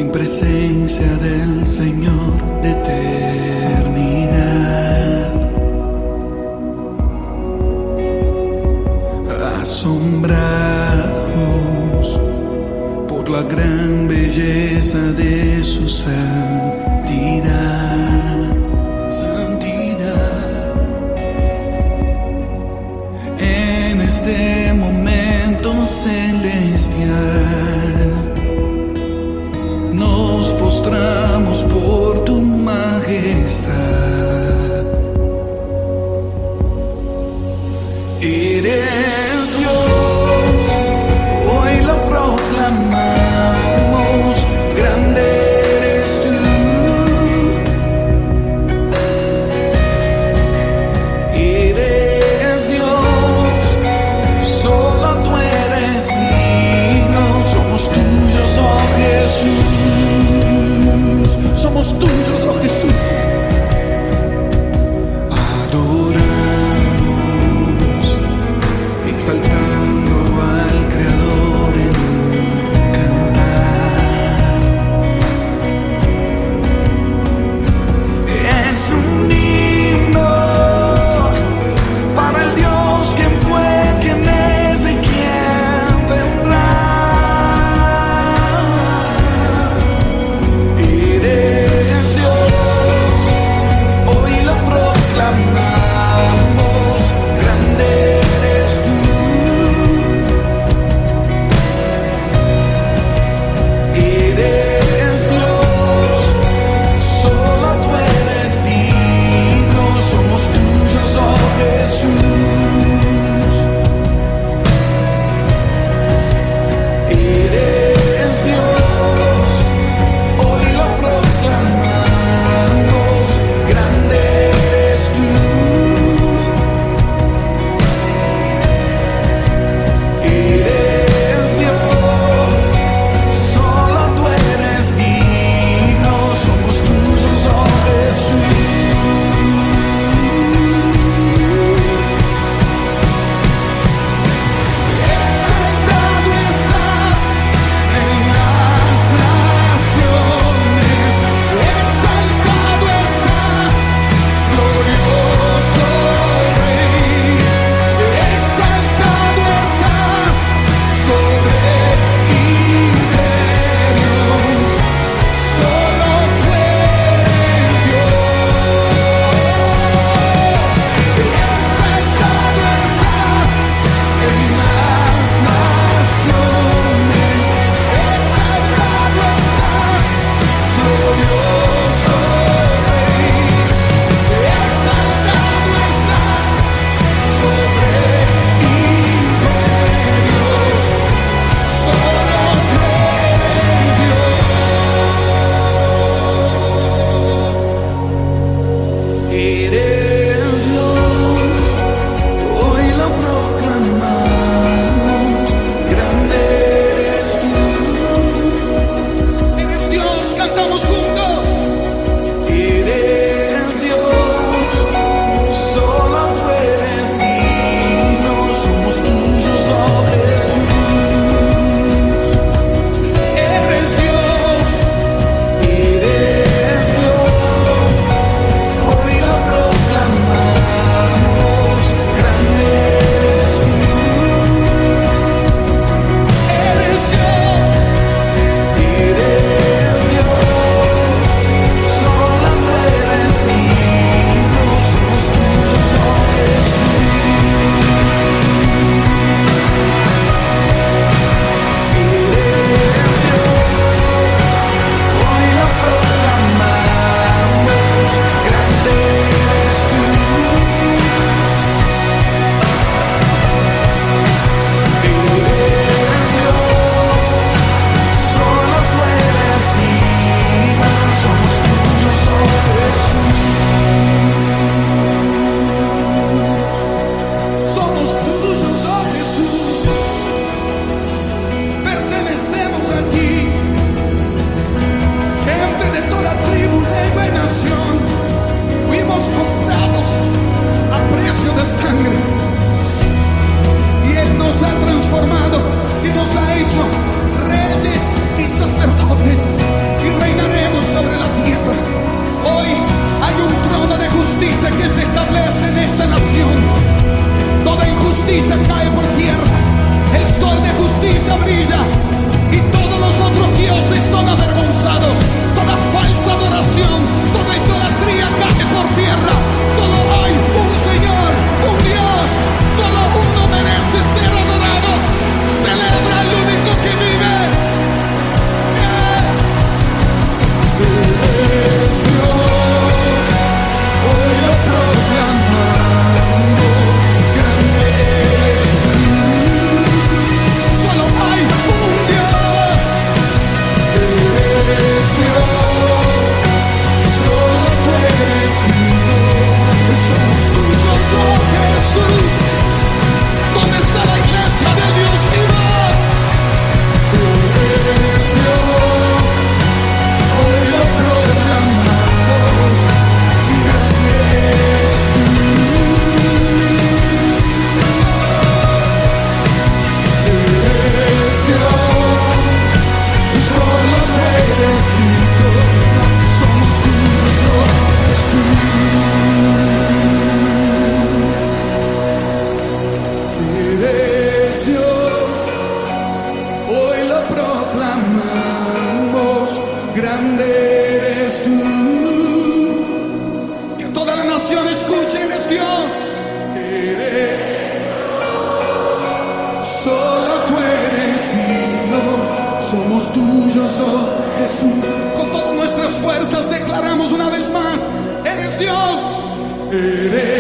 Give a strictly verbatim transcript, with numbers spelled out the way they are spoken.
en presencia del Señor de eternidad, asombrados por la gran belleza de su santidad, santidad. En este momento celestial nos postramos por tu majestad. Eres Dios, hoy lo proclamamos, grande eres tú. Eres Dios, solo tú eres digno, somos tuyos, oh Jesús, somos tuyos, oh Jesús. Adoramos, exaltando al Creador en un cantar. Es un himno para el Dios quien fue, quien es y quien vendrá. Eres Dios, hoy lo proclamamos, grande eres tú. Eres Dios, solo tú eres digno, somos tuyos, oh Jesús. Eres Dios, hoy lo proclamamos, grande eres tú. Eres Dios, solo tú eres digno, somos tuyos, oh Jesús. Exaltado estás en las naciones, exaltado estás, glorioso Rey, exaltado estás sobre imperios, solo tú eres Dios. Exaltado estás en las naciones, exaltado estás, glorioso Rey, exaltado estás sobre imperios, solo tú eres Dios. Eres Dios, hoy lo proclamamos, grande eres tú. Eres Dios, cantamos juntos. Eres Dios, solo tú eres digno, somos tuyos, oh Jesús. Eres Dios, eres Dios, hoy lo proclamamos, grande eres tú. Eres Dios, eres Dios, grande eres tú. Que toda la nación escuche, eres Dios. Eres, solo tú eres digno. Somos tuyos, oh Jesús. Con todas nuestras fuerzas declaramos una vez más: eres Dios. Eres